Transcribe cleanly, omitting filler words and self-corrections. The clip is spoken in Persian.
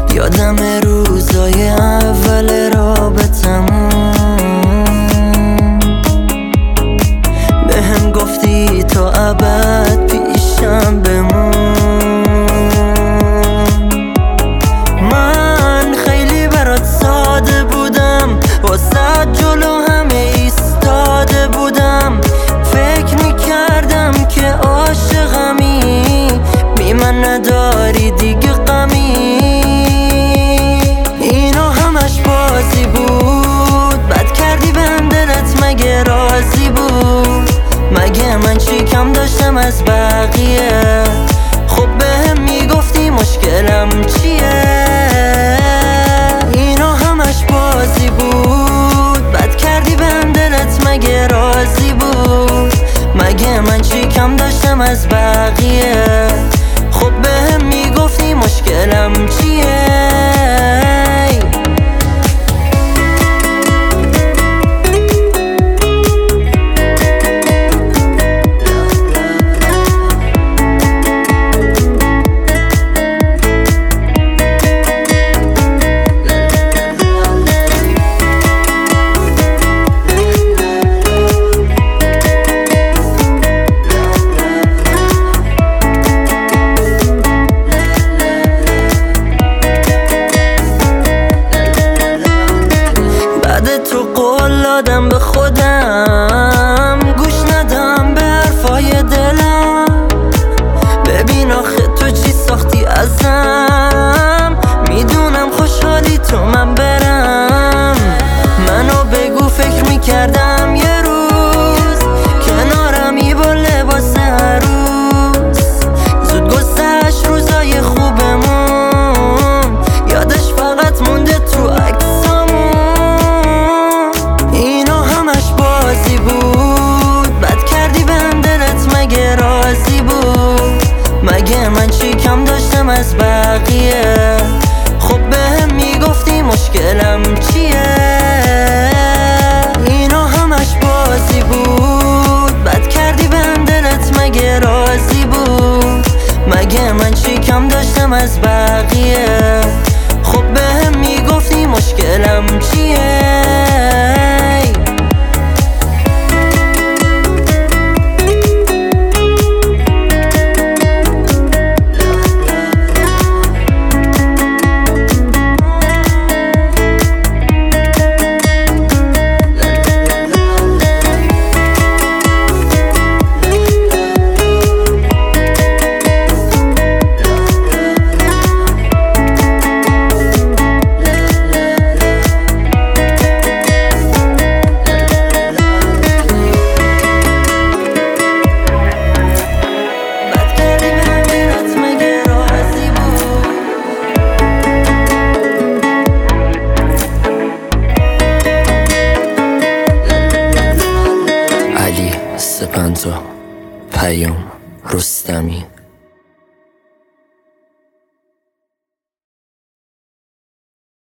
یادم روزای اول رابطمون بهم گفتی تا ابد پیشم بمون. من خیلی برات ساده بودم، واسه جلو همه ایستاده بودم. فکر میکردم که عاشقمی، بی من نداری دیگه غمی. اینا همش بازی بود، بد کردی بهم دلت مگه راضی بود؟ مگه من چی کم داشتم از بقیه؟ خب بهم میگفتی مشکلم چیه؟ اینا همش بازی بود، بد کردی بهم دلت مگه راضی بود؟ مگه من چی کم داشتم از بقیه؟ خب بهم میگفتی مشکلم چیه؟ تو قول دادم به خودم گوش ندم به حرفای دلم. ببین آخه تو چی ساختی ازم، میدونم خوشحالی تو من برم. منو بگو فکر میکردم یه روز کنارمی با لباس عروس. زود گذشت روزای خوبمون، یادش فقط مونده تو عکسامون. مگه من چی کم داشتم از بقیه؟ خب بهم میگفتی مشکلم چیه؟ اینا همش بازی بود، بد کردی بهم دلت مگه راضی بود؟ مگه من چی کم داشتم از بقیه؟ خب بهم میگفتی مشکلم چیه؟ سپنتا پیام رستمی